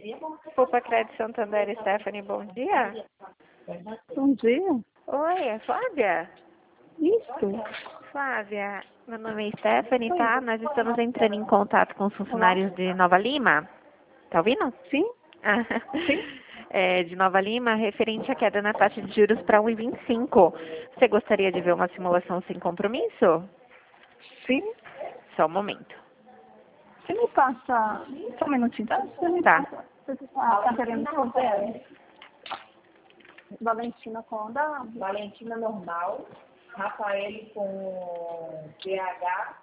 Opa, Crédito Santander, Stephanie, bom dia. Bom dia. Oi, é Flávia? Isso. Flávia, meu nome é Stephanie, tá? Nós estamos entrando em contato com os funcionários de Nova Lima. Tá ouvindo? Sim? Ah, Sim. de Nova Lima, referente à queda na taxa de juros para 1,25. Você gostaria de ver uma simulação sem compromisso? Sim. Só um momento. Você me passa... Só um minutinho, tá? Você me Tá. passa... Você tá querendo fazer? Valentina Conda. Valentina normal, Rafael com PH.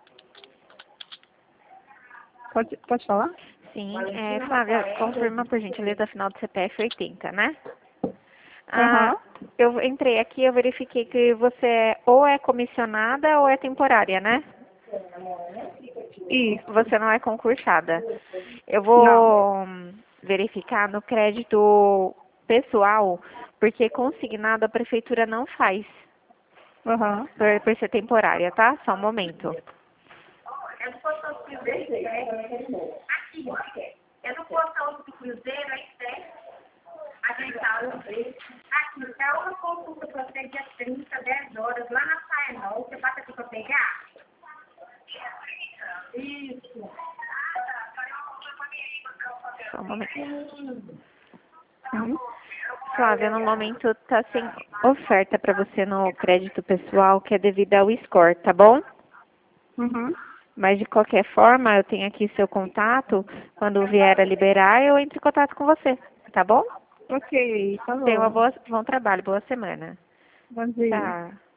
Pode falar? Sim, Valentina Flávia, Rafael. confirma por gentileza final do CPF 80, né? Aham. Eu entrei aqui, eu verifiquei que você ou é comissionada ou é temporária, né? Isso. Você não é concursada. Eu Não. vou verificar no crédito pessoal, porque consignado a prefeitura não faz, Aham. por ser temporária, tá? Só um momento. É do portão do Cruzeiro, aqui, é do portão do Cruzeiro, aí desce, ajeitado. Aqui, é uma consulta para você dia 30, 10 horas, lá na Faenol, você passa aqui para pegar? Isso. Só um momento. Sim. Flávia, no momento está sem oferta para você no crédito pessoal, que é devido ao score, tá bom? Uhum. Mas de qualquer forma, eu tenho aqui seu contato. Quando vier a liberar, eu entro em contato com você, tá bom? Ok, Tenha falou. bom trabalho, boa semana. Bom dia. Tchau.